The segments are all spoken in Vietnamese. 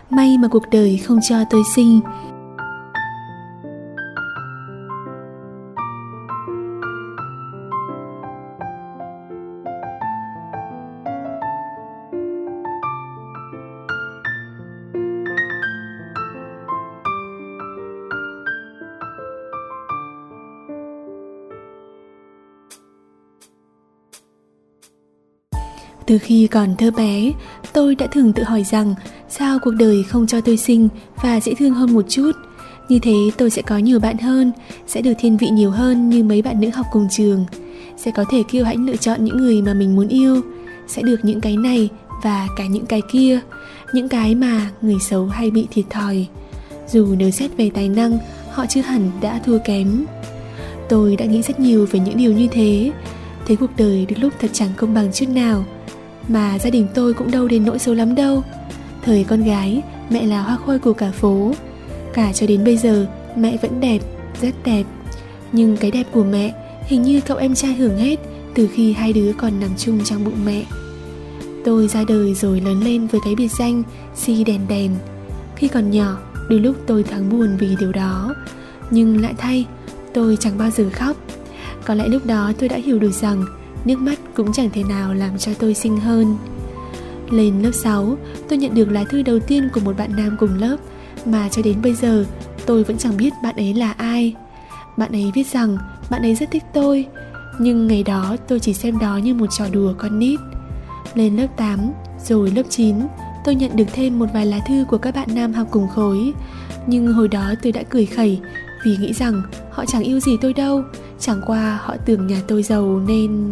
may mà cuộc đời không cho tôi sinh. Từ khi còn thơ bé, tôi đã thường tự hỏi rằng sao cuộc đời không cho tôi xinh và dễ thương hơn một chút. Như thế tôi sẽ có nhiều bạn hơn, sẽ được thiên vị nhiều hơn như mấy bạn nữ học cùng trường, sẽ có thể kiêu hãnh lựa chọn những người mà mình muốn yêu, sẽ được những cái này và cả những cái kia, những cái mà người xấu hay bị thiệt thòi. Dù nếu xét về tài năng, họ chưa hẳn đã thua kém. Tôi đã nghĩ rất nhiều về những điều như thế, thấy cuộc đời đến lúc thật chẳng công bằng chút nào. Mà gia đình tôi cũng đâu đến nỗi xấu lắm đâu. Thời con gái, mẹ là hoa khôi của cả phố. Cả cho đến bây giờ, mẹ vẫn đẹp, rất đẹp. Nhưng cái đẹp của mẹ hình như cậu em trai hưởng hết từ khi hai đứa còn nằm chung trong bụng mẹ. Tôi ra đời rồi lớn lên với cái biệt danh Si đèn đèn. Khi còn nhỏ, đôi lúc tôi thoáng buồn vì điều đó. Nhưng lại thay, tôi chẳng bao giờ khóc. Có lẽ lúc đó tôi đã hiểu được rằng nước mắt cũng chẳng thể nào làm cho tôi xinh hơn. Lên lớp 6, tôi nhận được lá thư đầu tiên của một bạn nam cùng lớp mà cho đến bây giờ tôi vẫn chẳng biết bạn ấy là ai. Bạn ấy viết rằng bạn ấy rất thích tôi, nhưng ngày đó tôi chỉ xem đó như một trò đùa con nít. Lên lớp 8, rồi lớp 9, tôi nhận được thêm một vài lá thư của các bạn nam học cùng khối. Nhưng hồi đó tôi đã cười khẩy vì nghĩ rằng họ chẳng yêu gì tôi đâu, chẳng qua họ tưởng nhà tôi giàu nên...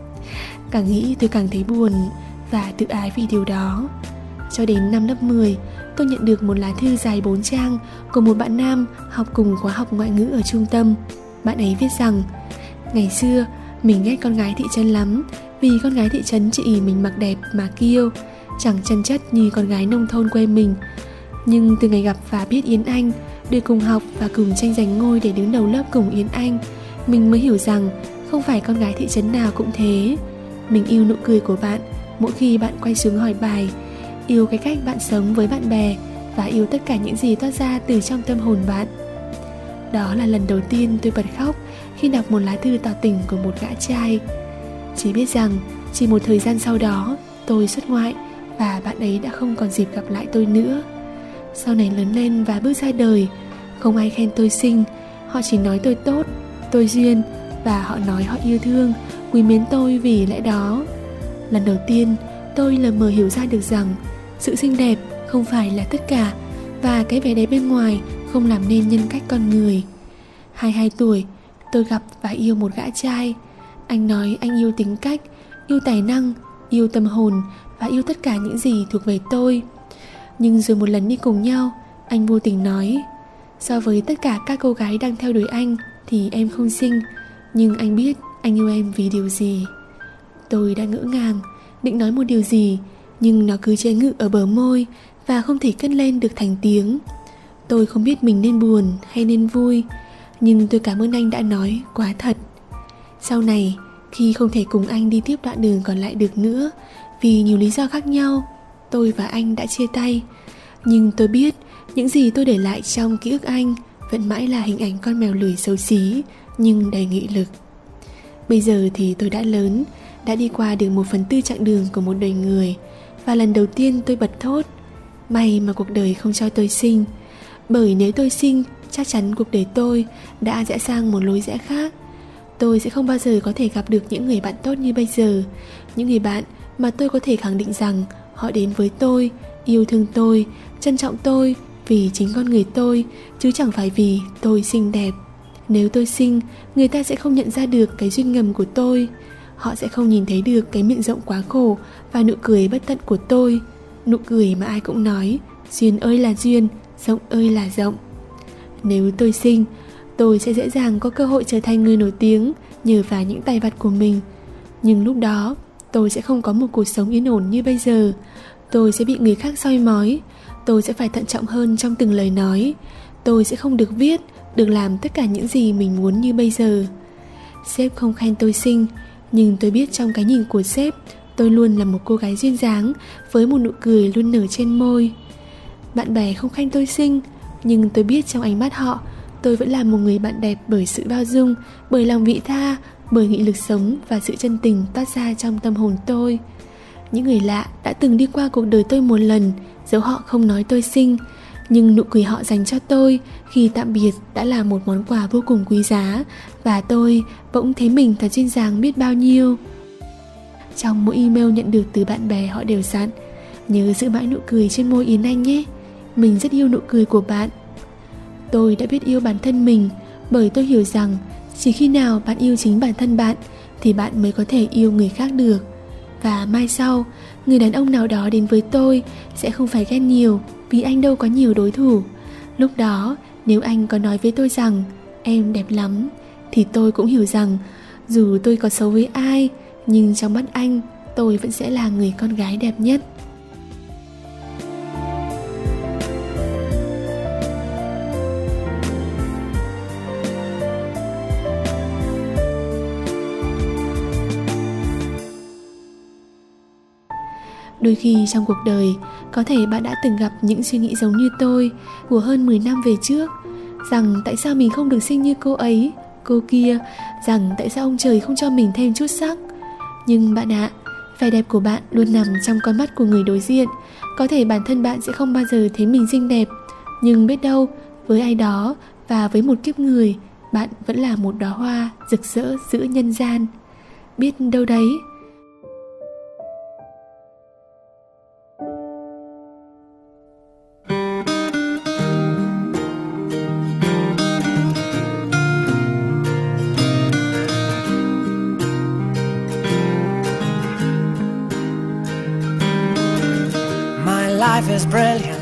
Càng nghĩ tôi càng thấy buồn và tự ái vì điều đó. Cho đến năm lớp 10, tôi nhận được một lá thư dài 4 trang của một bạn nam học cùng khóa học ngoại ngữ ở trung tâm. Bạn ấy viết rằng: ngày xưa mình ghét con gái thị trấn lắm, vì con gái thị trấn chỉ ỷ mình mặc đẹp mà kiêu, chẳng chân chất như con gái nông thôn quê mình. Nhưng từ ngày gặp và biết Yến Anh, được cùng học và cùng tranh giành ngôi để đứng đầu lớp cùng Yến Anh, mình mới hiểu rằng không phải con gái thị trấn nào cũng thế. Mình yêu nụ cười của bạn mỗi khi bạn quay xuống hỏi bài, yêu cái cách bạn sống với bạn bè, và yêu tất cả những gì toát ra từ trong tâm hồn bạn. Đó là lần đầu tiên tôi bật khóc khi đọc một lá thư tỏ tình của một gã trai. Chỉ biết rằng chỉ một thời gian sau đó tôi xuất ngoại và bạn ấy đã không còn dịp gặp lại tôi nữa. Sau này lớn lên và bước ra đời, không ai khen tôi xinh, họ chỉ nói tôi tốt, tôi duyên, và họ nói họ yêu thương, quý mến tôi vì lẽ đó. Lần đầu tiên tôi lờ mờ hiểu ra được rằng sự xinh đẹp không phải là tất cả, và cái vẻ đẹp bên ngoài không làm nên nhân cách con người. 22 tuổi, tôi gặp và yêu một gã trai. Anh nói anh yêu tính cách, yêu tài năng, yêu tâm hồn và yêu tất cả những gì thuộc về tôi. Nhưng rồi một lần đi cùng nhau, anh vô tình nói: so với tất cả các cô gái đang theo đuổi anh thì em không xinh, nhưng anh biết anh yêu em vì điều gì. Tôi đã ngỡ ngàng, định nói một điều gì, nhưng nó cứ chế ngự ở bờ môi và không thể cất lên được thành tiếng. Tôi không biết mình nên buồn hay nên vui, nhưng tôi cảm ơn anh đã nói quá thật. Sau này, khi không thể cùng anh đi tiếp đoạn đường còn lại được nữa vì nhiều lý do khác nhau, tôi và anh đã chia tay. Nhưng tôi biết những gì tôi để lại trong ký ức anh vẫn mãi là hình ảnh con mèo lười xấu xí nhưng đầy nghị lực. Bây giờ thì tôi đã lớn, đã đi qua được 1/4 chặng đường của một đời người, và lần đầu tiên tôi bật thốt: may mà cuộc đời không cho tôi xinh. Bởi nếu tôi xinh, chắc chắn cuộc đời tôi đã rẽ sang một lối rẽ khác. Tôi sẽ không bao giờ có thể gặp được những người bạn tốt như bây giờ, những người bạn mà tôi có thể khẳng định rằng họ đến với tôi, yêu thương tôi, trân trọng tôi vì chính con người tôi, chứ chẳng phải vì tôi xinh đẹp. Nếu tôi xinh, người ta sẽ không nhận ra được cái duyên ngầm của tôi. Họ sẽ không nhìn thấy được cái miệng rộng quá khổ và nụ cười bất tận của tôi. Nụ cười mà ai cũng nói duyên ơi là duyên, rộng ơi là rộng. Nếu tôi xinh, tôi sẽ dễ dàng có cơ hội trở thành người nổi tiếng nhờ vào những tài vặt của mình. Nhưng lúc đó, tôi sẽ không có một cuộc sống yên ổn như bây giờ. Tôi sẽ bị người khác soi mói. Tôi sẽ phải thận trọng hơn trong từng lời nói. Tôi sẽ không được viết, được làm tất cả những gì mình muốn như bây giờ. Sếp không khen tôi xinh, nhưng tôi biết trong cái nhìn của sếp, tôi luôn là một cô gái duyên dáng với một nụ cười luôn nở trên môi. bạn bè không khen tôi xinh, nhưng tôi biết trong ánh mắt họ, tôi vẫn là một người bạn đẹp bởi sự bao dung, bởi lòng vị tha, bởi nghị lực sống và sự chân tình toát ra trong tâm hồn tôi. Những người lạ đã từng đi qua cuộc đời tôi một lần, dẫu họ không nói tôi xinh, nhưng nụ cười họ dành cho tôi khi tạm biệt đã là một món quà vô cùng quý giá, và tôi bỗng thấy mình thật duyên dáng biết bao nhiêu. Trong mỗi email nhận được từ bạn bè, họ đều dặn: nhớ giữ mãi nụ cười trên môi Yến Anh nhé, mình rất yêu nụ cười của bạn. Tôi đã biết yêu bản thân mình, bởi tôi hiểu rằng chỉ khi nào bạn yêu chính bản thân bạn thì bạn mới có thể yêu người khác được. Và mai sau, người đàn ông nào đó đến với tôi sẽ không phải ghen nhiều, vì anh đâu có nhiều đối thủ. Lúc đó, nếu anh có nói với tôi rằng em đẹp lắm, thì tôi cũng hiểu rằng dù tôi có xấu với ai, nhưng trong mắt anh, tôi vẫn sẽ là người con gái đẹp nhất. Đôi khi trong cuộc đời, có thể bạn đã từng gặp những suy nghĩ giống như tôi của hơn 10 năm về trước, rằng tại sao mình không được xinh như cô ấy, cô kia, rằng tại sao ông trời không cho mình thêm chút sắc. Nhưng bạn ạ, vẻ đẹp của bạn luôn nằm trong con mắt của người đối diện. Có thể bản thân bạn sẽ không bao giờ thấy mình xinh đẹp, nhưng biết đâu, với ai đó và với một kiếp người, bạn vẫn là một đóa hoa rực rỡ giữa nhân gian. Biết đâu đấy. Life is brilliant.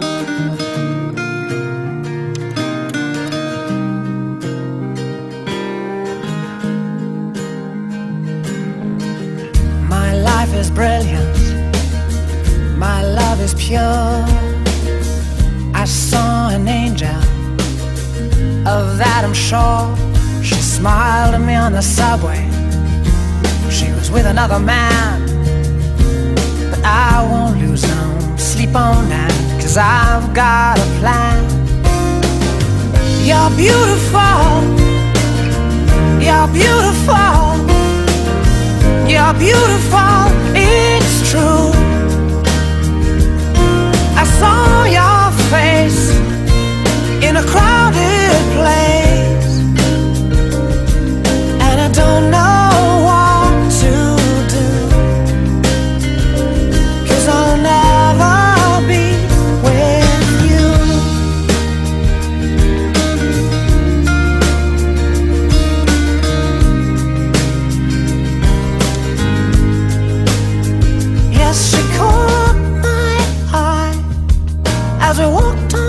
My life is brilliant. My love is pure. I saw an angel, of that I'm sure. She smiled at me on the subway. She was with another man, but I won't lose no sleep on that, 'cause I've got a plan. You're beautiful. You're beautiful. You're beautiful. It's true. I saw your face in a crowded place, and I don't know what to do, 'cause I'll never be with you. Yes, she caught my eye as we walked